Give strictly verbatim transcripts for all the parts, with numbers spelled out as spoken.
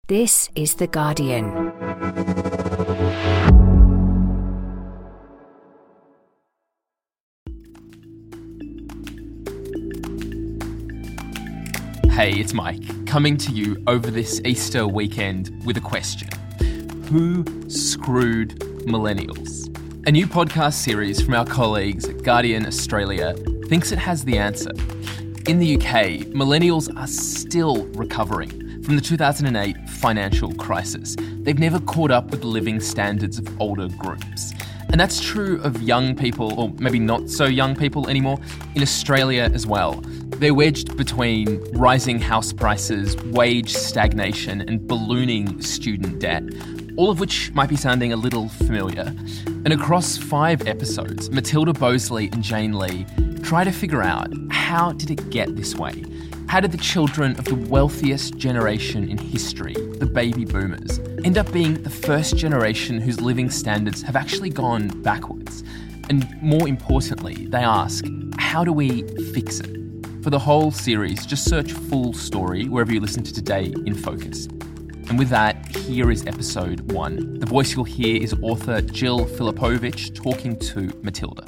This is The Guardian. Hey, it's Mike, coming to you over this Easter weekend with a question. Who screwed millennials? A new podcast series from our colleagues at Guardian Australia thinks it has the answer. In the U K, millennials are still recovering from the two thousand eight financial crisis. They've never caught up with the living standards of older groups. And that's true of young people, or maybe not so young people anymore, in Australia as well. They're wedged between rising house prices, wage stagnation, and ballooning student debt, all of which might be sounding a little familiar. And across five episodes, Matilda Boseley and Jane Lee try to figure out, how did it get this way? How did the children of the wealthiest generation in history, the baby boomers, end up being the first generation whose living standards have actually gone backwards? And more importantly, they ask, how do we fix it? For the whole series, just search Full Story wherever you listen to Today in Focus. And with that, here is episode one. The voice you'll hear is author Jill Filipovich talking to Matilda.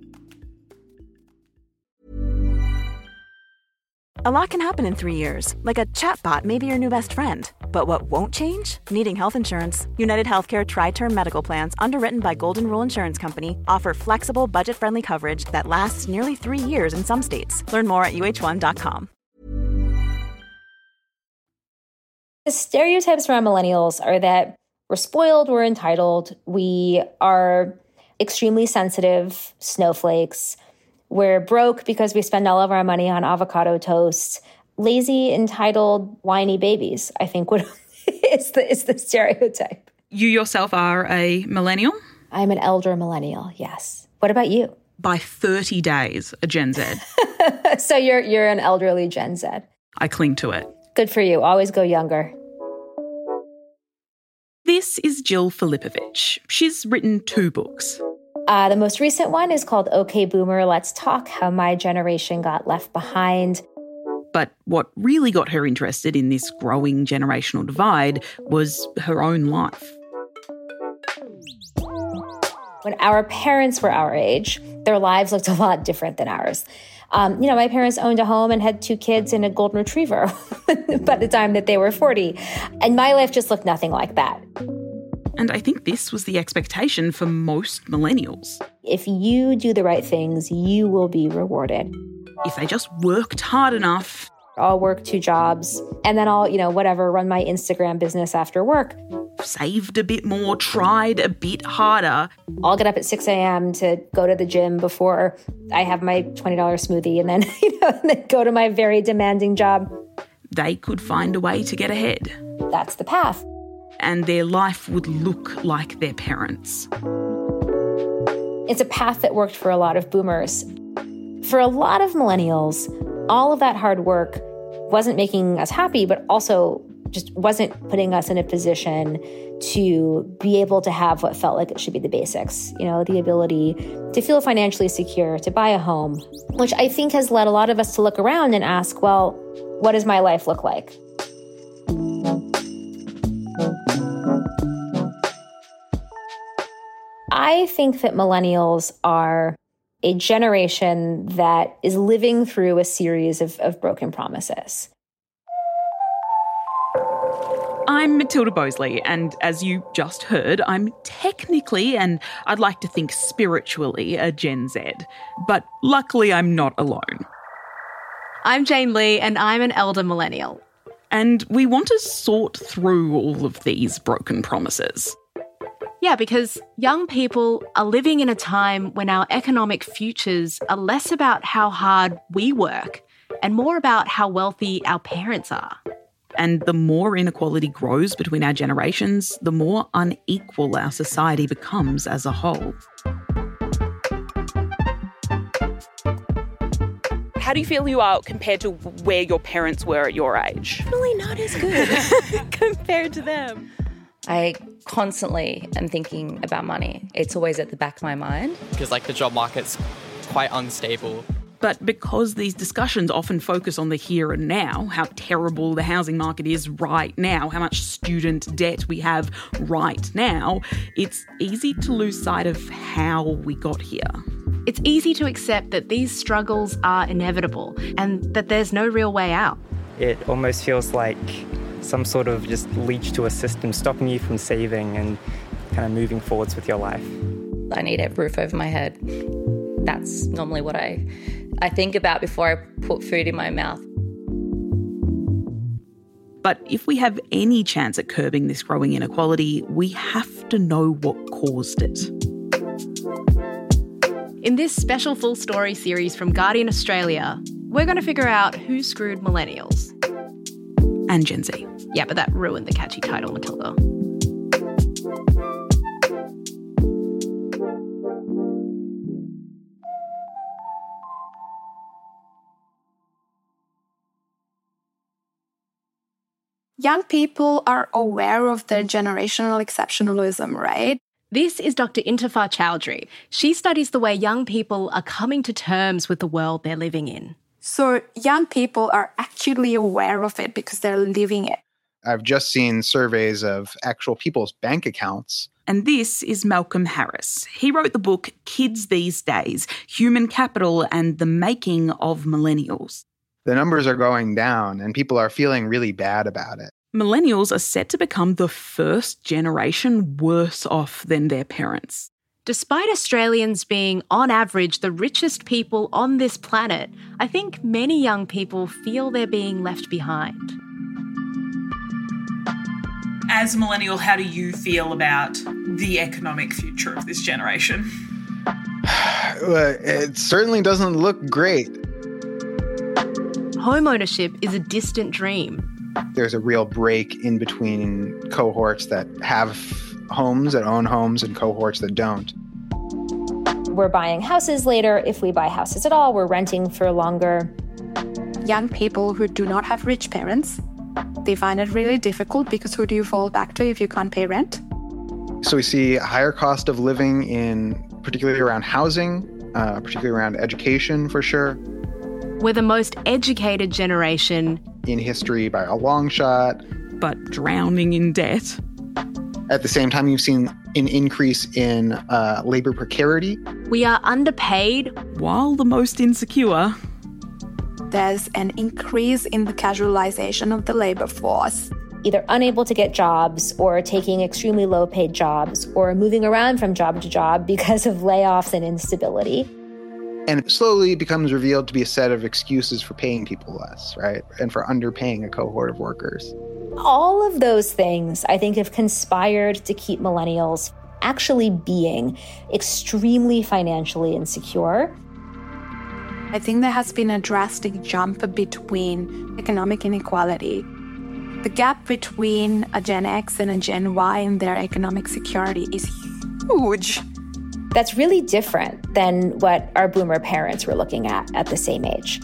A lot can happen in three years, like a chatbot may be your new best friend. But what won't change? Needing health insurance. United Healthcare Tri-Term Medical Plans, underwritten by Golden Rule Insurance Company, offer flexible, budget-friendly coverage that lasts nearly three years in some states. Learn more at U H one dot com. The stereotypes around millennials are that we're spoiled, we're entitled, we are extremely sensitive snowflakes, we're broke because we spend all of our money on avocado toast. Lazy, entitled, whiny babies, I think, would is the is the stereotype. You yourself are a millennial? I'm an elder millennial, yes. What about you? By thirty days, a Gen Z. So you're you're an elderly Gen Z. I cling to it. Good for you. Always go younger. This is Jill Filipovich. She's written two books. Uh, the most recent one is called OK Boomer, Let's Talk, How My Generation Got Left Behind. But what really got her interested in this growing generational divide was her own life. When our parents were our age, their lives looked a lot different than ours. Um, you know, my parents owned a home and had two kids and a golden retriever by the time that they were forty. And my life just looked nothing like that. And I think this was the expectation for most millennials. If you do the right things, you will be rewarded. If they just worked hard enough. I'll work two jobs and then I'll, you know, whatever, run my Instagram business after work. Saved a bit more, tried a bit harder. I'll get up at six a.m. to go to the gym before I have my twenty dollars smoothie and then, you know, and then go to my very demanding job. They could find a way to get ahead. That's the path. And their life would look like their parents. It's a path that worked for a lot of boomers. For a lot of millennials, all of that hard work wasn't making us happy, but also just wasn't putting us in a position to be able to have what felt like it should be the basics. You know, the ability to feel financially secure, to buy a home, which I think has led a lot of us to look around and ask, well, what does my life look like? I think that millennials are a generation that is living through a series of, of broken promises. I'm Matilda Boseley, and as you just heard, I'm technically, and I'd like to think spiritually, a Gen Z. But luckily I'm not alone. I'm Jane Lee, and I'm an elder millennial. And we want to sort through all of these broken promises. Yeah, because young people are living in a time when our economic futures are less about how hard we work and more about how wealthy our parents are. And the more inequality grows between our generations, the more unequal our society becomes as a whole. How do you feel you are compared to where your parents were at your age? Really not as good compared to them. I constantly am thinking about money. It's always at the back of my mind. Because like the job market's quite unstable. But because these discussions often focus on the here and now, how terrible the housing market is right now, how much student debt we have right now, it's easy to lose sight of how we got here. It's easy to accept that these struggles are inevitable and that there's no real way out. It almost feels like some sort of just leech to a system stopping you from saving and kind of moving forwards with your life. I need a roof over my head. That's normally what I, I think about before I put food in my mouth. But if we have any chance at curbing this growing inequality, we have to know what caused it. In this special full story series from Guardian Australia, we're going to figure out who screwed millennials. And Gen Z. Yeah, but that ruined the catchy title, Matilda. Young people are aware of their generational exceptionalism, right? This is Doctor Intifar Chowdhury. She studies the way young people are coming to terms with the world they're living in. So young people are actually aware of it because they're living it. I've just seen surveys of actual people's bank accounts. And this is Malcolm Harris. He wrote the book Kids These Days, Human Capital and the Making of Millennials. The numbers are going down and people are feeling really bad about it. Millennials are set to become the first generation worse off than their parents. Despite Australians being, on average, the richest people on this planet, I think many young people feel they're being left behind. As a millennial, how do you feel about the economic future of this generation? It certainly doesn't look great. Home ownership is a distant dream. There's a real break in between cohorts that have homes, that own homes, and cohorts that don't. We're buying houses later. If we buy houses at all, we're renting for longer. Young people who do not have rich parents, they find it really difficult because who do you fall back to if you can't pay rent? So we see a higher cost of living in, particularly around housing, uh, particularly around education for sure. We're the most educated generation in history by a long shot. But drowning in debt. At the same time, you've seen an increase in uh, labour precarity. We are underpaid. While the most insecure. There's an increase in the casualization of the labour force. Either unable to get jobs or taking extremely low-paid jobs or moving around from job to job because of layoffs and instability. And slowly it becomes revealed to be a set of excuses for paying people less, right? And for underpaying a cohort of workers. All of those things, I think, have conspired to keep millennials actually being extremely financially insecure. I think there has been a drastic jump between economic inequality. The gap between a Gen X and a Gen Y in their economic security is huge. That's really different than what our boomer parents were looking at at the same age.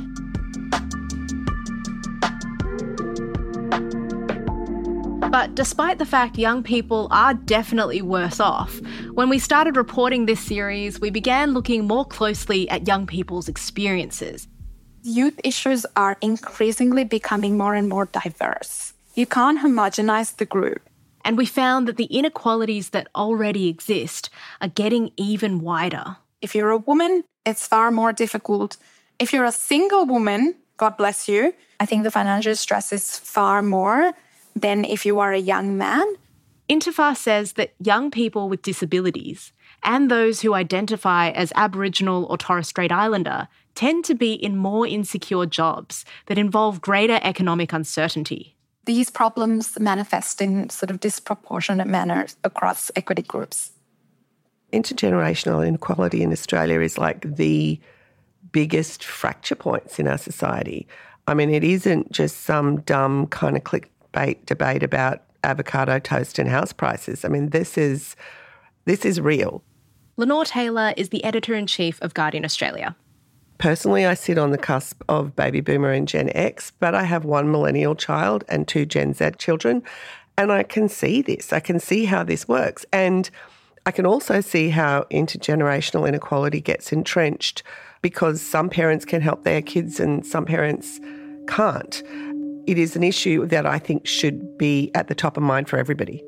But despite the fact young people are definitely worse off, when we started reporting this series, we began looking more closely at young people's experiences. Youth issues are increasingly becoming more and more diverse. You can't homogenize the group. And we found that the inequalities that already exist are getting even wider. If you're a woman, it's far more difficult. If you're a single woman, God bless you, I think the financial stress is far more than if you are a young man. Intifar says that young people with disabilities and those who identify as Aboriginal or Torres Strait Islander tend to be in more insecure jobs that involve greater economic uncertainty. These problems manifest in sort of disproportionate manners across equity groups. Intergenerational inequality in Australia is like the biggest fracture points in our society. I mean, it isn't just some dumb kind of clickbait debate about avocado toast and house prices. I mean, this is this is real. Lenore Taylor is the editor-in-chief of Guardian Australia. Personally, I sit on the cusp of baby boomer and Gen X, but I have one millennial child and two Gen Z children, and I can see this. I can see how this works. And I can also see how intergenerational inequality gets entrenched because some parents can help their kids and some parents can't. It is an issue that I think should be at the top of mind for everybody.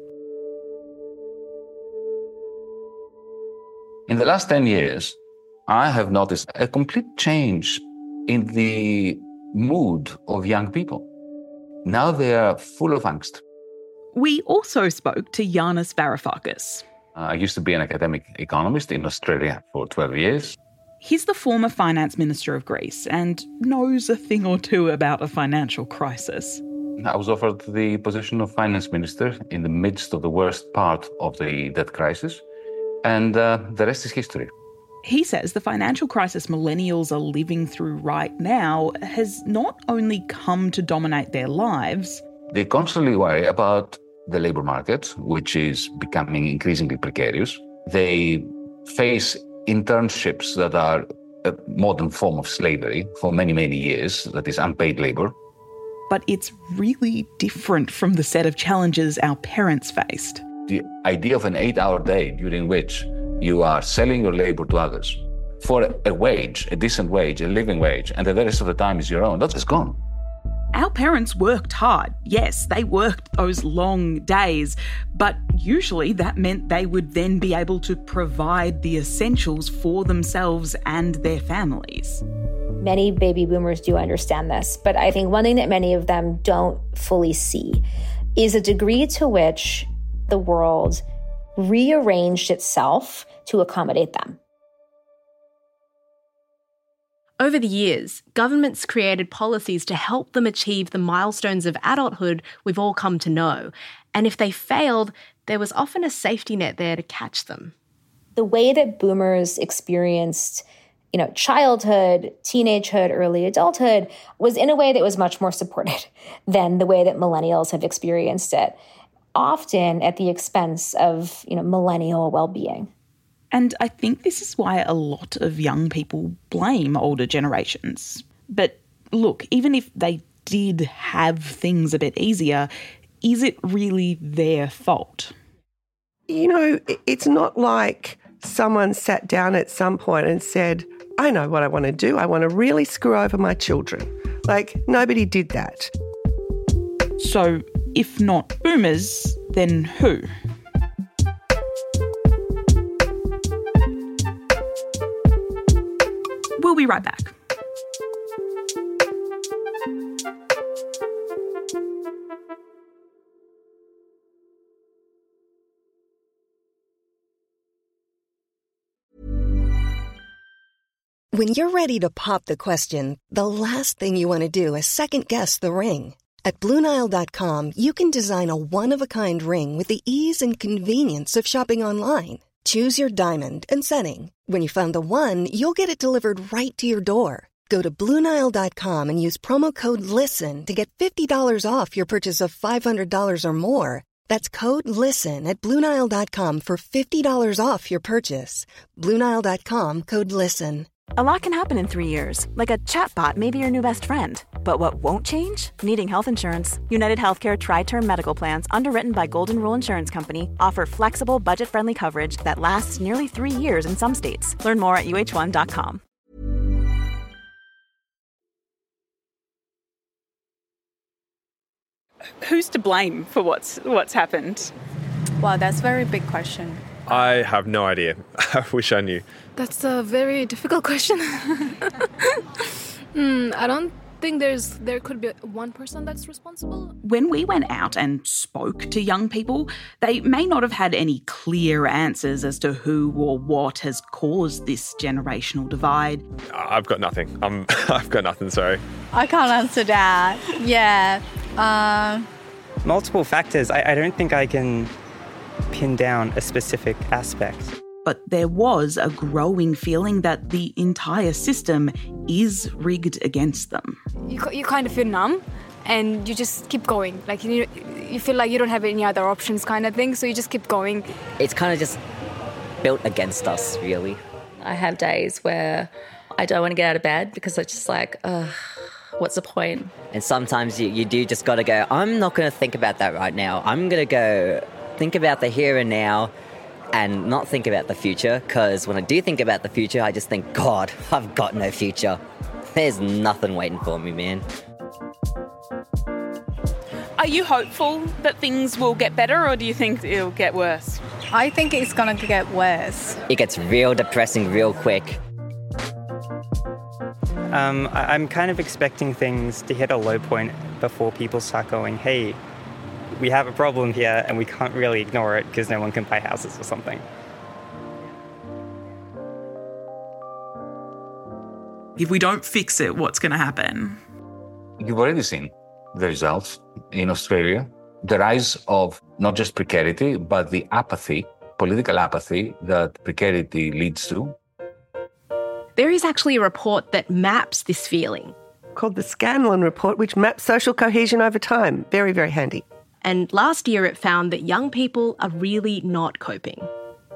In the last ten years, I have noticed a complete change in the mood of young people. Now they are full of angst. We also spoke to Yanis Varoufakis. Uh, I used to be an academic economist in Australia for twelve years. He's the former finance minister of Greece and knows a thing or two about a financial crisis. I was offered the position of finance minister in the midst of the worst part of the debt crisis, and uh, the rest is history. He says the financial crisis millennials are living through right now has not only come to dominate their lives. They constantly worry about the labour market, which is becoming increasingly precarious. They face internships that are a modern form of slavery for many, many years, that is unpaid labour. But it's really different from the set of challenges our parents faced. The idea of an eight-hour day during which you are selling your labour to others for a wage, a decent wage, a living wage, and the rest of the time is your own, that's just gone. Our parents worked hard. Yes, they worked those long days, but usually that meant they would then be able to provide the essentials for themselves and their families. Many baby boomers do understand this, but I think one thing that many of them don't fully see is a degree to which the world rearranged itself to accommodate them. Over the years, governments created policies to help them achieve the milestones of adulthood we've all come to know. And if they failed, there was often a safety net there to catch them. The way that boomers experienced, you know, childhood, teenagehood, early adulthood was in a way that was much more supported than the way that millennials have experienced it, often at the expense of, you know, millennial well-being. And I think this is why a lot of young people blame older generations. But look, even if they did have things a bit easier, is it really their fault? You know, it's not like someone sat down at some point and said, I know what I want to do. I want to really screw over my children. Like, nobody did that. So, if not boomers, then who? We'll be right back. When you're ready to pop the question, the last thing you want to do is second-guess the ring. At Blue Nile dot com, you can design a one-of-a-kind ring with the ease and convenience of shopping online. Choose your diamond and setting. When you find the one, you'll get it delivered right to your door. Go to Blue Nile dot com and use promo code LISTEN to get fifty dollars off your purchase of five hundred dollars or more. That's code LISTEN at Blue Nile dot com for fifty dollars off your purchase. Blue Nile dot com, code LISTEN. A lot can happen in three years, like a chatbot may be your new best friend. But what won't change? Needing health insurance. United Healthcare Tri-Term Medical Plans, underwritten by Golden Rule Insurance Company, offer flexible, budget-friendly coverage that lasts nearly three years in some states. Learn more at U H one dot com. Who's to blame for what's what's happened? Wow, that's a very big question. I have no idea. I wish I knew. That's a very difficult question. mm, I don't think there's there could be one person that's responsible. When we went out and spoke to young people, they may not have had any clear answers as to who or what has caused this generational divide. I've got nothing. Um, I've got nothing, sorry. I can't answer that. Yeah. Uh... Multiple factors. I, I don't think I can pin down a specific aspect. But there was a growing feeling that the entire system is rigged against them. You you kind of feel numb and you just keep going. Like you you feel like you don't have any other options kind of thing, so you just keep going. It's kind of just built against us, really. I have days where I don't want to get out of bed because it's just like, ugh, what's the point? And sometimes you, you do just got to go, I'm not going to think about that right now. I'm going to go think about the here and now, and not think about the future, because when I do think about the future, I just think, God, I've got no future. There's nothing waiting for me, man. Are you hopeful that things will get better, or do you think it'll get worse? I think it's going to get worse. It gets real depressing real quick. Um, I- I'm kind of expecting things to hit a low point before people start going, hey, we have a problem here and we can't really ignore it because no one can buy houses or something. If we don't fix it, what's going to happen? You've already seen the results in Australia. The rise of not just precarity, but the apathy, political apathy that precarity leads to. There is actually a report that maps this feeling. Called the Scanlon Report, which maps social cohesion over time. Very, very handy. And last year it found that young people are really not coping.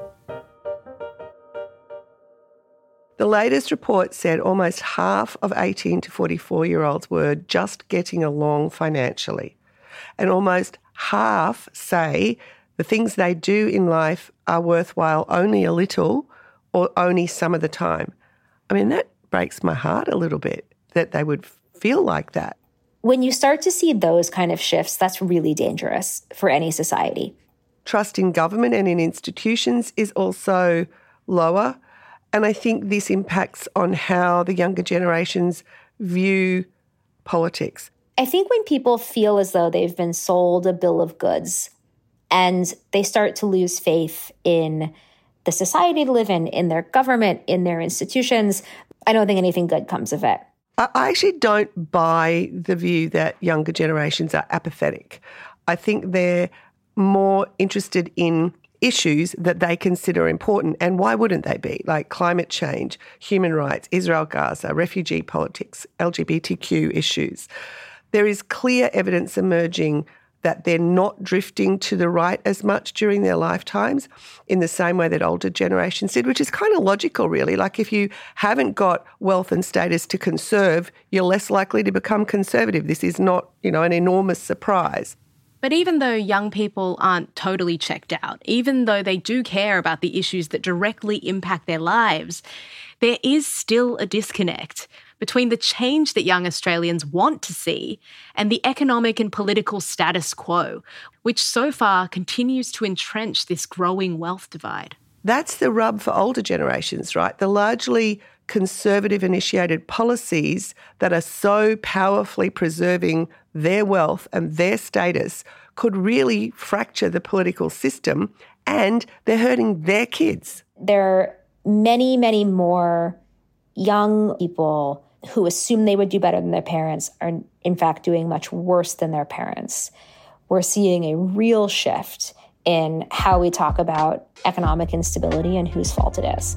The latest report said almost half of eighteen to forty-four-year-olds were just getting along financially. And almost half say the things they do in life are worthwhile only a little or only some of the time. I mean, that breaks my heart a little bit, that they would feel like that. When you start to see those kind of shifts, that's really dangerous for any society. Trust in government and in institutions is also lower. And I think this impacts on how the younger generations view politics. I think when people feel as though they've been sold a bill of goods and they start to lose faith in the society to live in, in their government, in their institutions, I don't think anything good comes of it. I actually don't buy the view that younger generations are apathetic. I think they're more interested in issues that they consider important. And why wouldn't they be? Like climate change, human rights, Israel-Gaza, refugee politics, L G B T Q issues. There is clear evidence emerging that they're not drifting to the right as much during their lifetimes in the same way that older generations did, which is kind of logical, really. Like if you haven't got wealth and status to conserve, you're less likely to become conservative. This is not, you know, an enormous surprise. But even though young people aren't totally checked out, even though they do care about the issues that directly impact their lives, there is still a disconnect between the change that young Australians want to see and the economic and political status quo, which so far continues to entrench this growing wealth divide. That's the rub for older generations, right? The largely conservative-initiated policies that are so powerfully preserving their wealth and their status could really fracture the political system, and they're hurting their kids. There are many, many more young people who assume they would do better than their parents are in fact doing much worse than their parents. We're seeing a real shift in how we talk about economic instability and whose fault it is.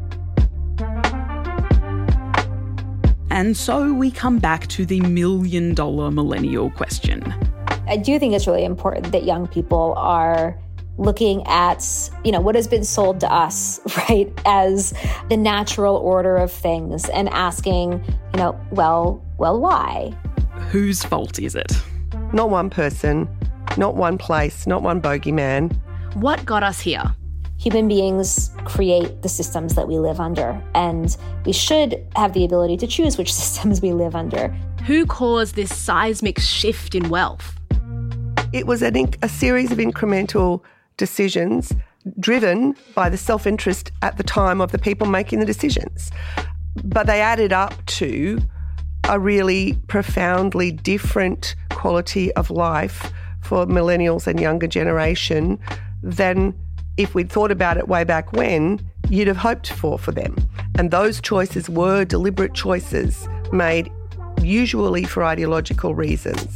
And so we come back to the million dollar millennial question. I do think it's really important that young people are looking at, you know, what has been sold to us, right, as the natural order of things and asking, you know, well, well, why? Whose fault is it? Not one person, not one place, not one bogeyman. What got us here? Human beings create the systems that we live under, and we should have the ability to choose which systems we live under. Who caused this seismic shift in wealth? It was an inc- a series of incremental decisions driven by the self-interest at the time of the people making the decisions. But they added up to a really profoundly different quality of life for millennials and younger generation than if we'd thought about it way back when, you'd have hoped for for them. And those choices were deliberate choices made usually for ideological reasons.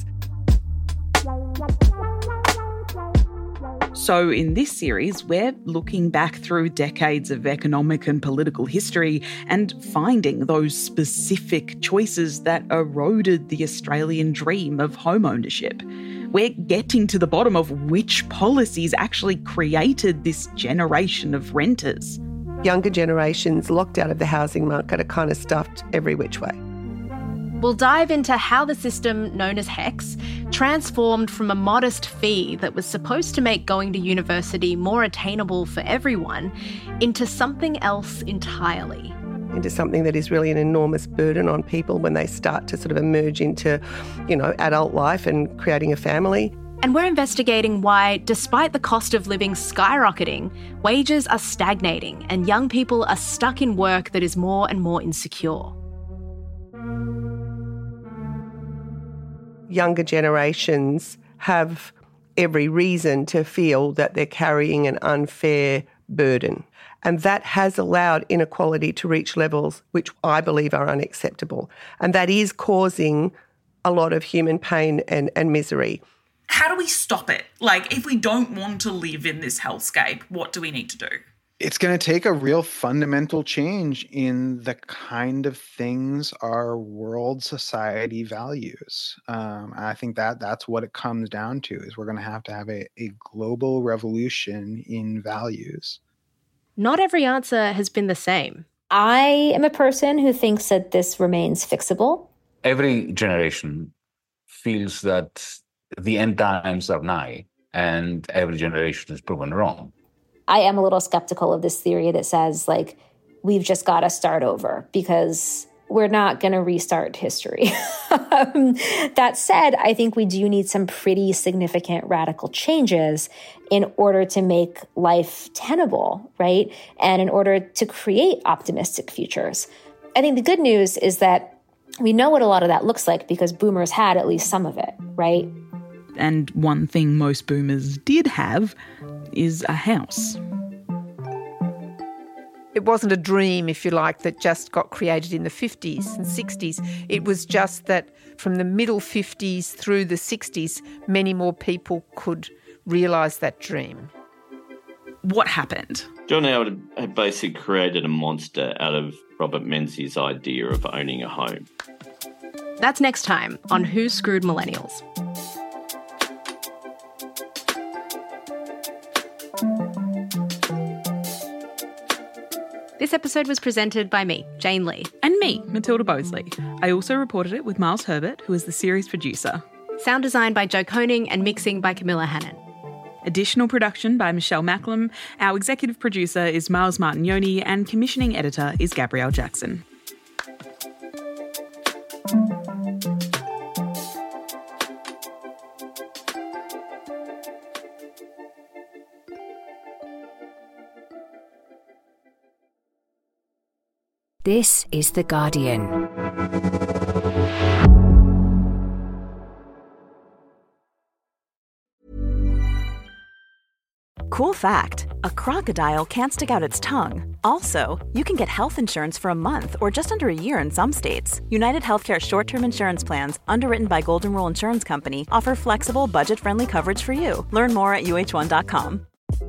So in this series, we're looking back through decades of economic and political history and finding those specific choices that eroded the Australian dream of home ownership. We're getting to the bottom of which policies actually created this generation of renters. Younger generations locked out of the housing market are kind of stuffed every which way. We'll dive into how the system known as HECS transformed from a modest fee that was supposed to make going to university more attainable for everyone into something else entirely. Into something that is really an enormous burden on people when they start to sort of emerge into, you know, adult life and creating a family. And we're investigating why, despite the cost of living skyrocketing, wages are stagnating and young people are stuck in work that is more and more insecure. Younger generations have every reason to feel that they're carrying an unfair burden. And that has allowed inequality to reach levels which I believe are unacceptable. And that is causing a lot of human pain and, and misery. How do we stop it? Like, if we don't want to live in this hellscape, what do we need to do? It's going to take a real fundamental change in the kind of things our world society values. Um, and I think that that's what it comes down to, is we're going to have to have a, a global revolution in values. Not every answer has been the same. I am a person who thinks that this remains fixable. Every generation feels that the end times are nigh, and every generation is proven wrong. I am a little skeptical of this theory that says, like, we've just got to start over because we're not going to restart history. um, that said, I think we do need some pretty significant radical changes in order to make life tenable, right? And in order to create optimistic futures. I think the good news is that we know what a lot of that looks like because boomers had at least some of it, right? And one thing most boomers did have is a house. It wasn't a dream, if you like, that just got created in the fifties and sixties. It was just that from the middle fifties through the sixties, many more people could realise that dream. What happened? John Howard had basically created a monster out of Robert Menzies' idea of owning a home. That's next time on Who Screwed Millennials? This episode was presented by me, Jane Lee. And me, Matilda Bosley. I also reported it with Miles Herbert, who is the series producer. Sound design by Joe Koning and mixing by Camilla Hannon. Additional production by Michelle Macklem. Our executive producer is Miles Martignoni and commissioning editor is Gabrielle Jackson. This is The Guardian. Cool fact, a crocodile can't stick out its tongue. Also, you can get health insurance for a month or just under a year in some states. United Healthcare short-term insurance plans, underwritten by Golden Rule Insurance Company, offer flexible, budget-friendly coverage for you. Learn more at U H one dot com.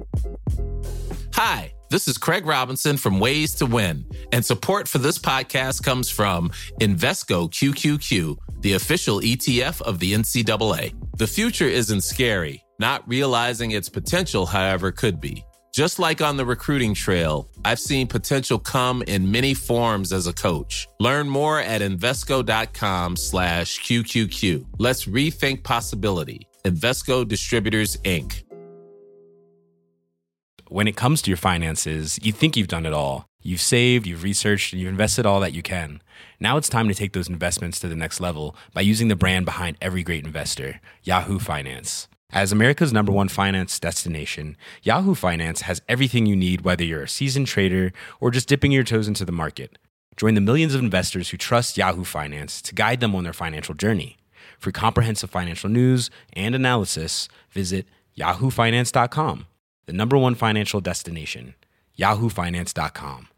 Hi, this is Craig Robinson from Ways to Win, and support for this podcast comes from Invesco Q Q Q, the official E T F of the N C double A. The future isn't scary. Not realizing its potential, however, could be. Just like on the recruiting trail, I've seen potential come in many forms as a coach. Learn more at Invesco.com slash QQQ. Let's rethink possibility. Invesco Distributors, Incorporated. When it comes to your finances, you think you've done it all. You've saved, you've researched, and you've invested all that you can. Now it's time to take those investments to the next level by using the brand behind every great investor, Yahoo Finance. As America's number one finance destination, Yahoo Finance has everything you need, whether you're a seasoned trader or just dipping your toes into the market. Join the millions of investors who trust Yahoo Finance to guide them on their financial journey. For comprehensive financial news and analysis, visit yahoo finance dot com, the number one financial destination, yahoo finance dot com.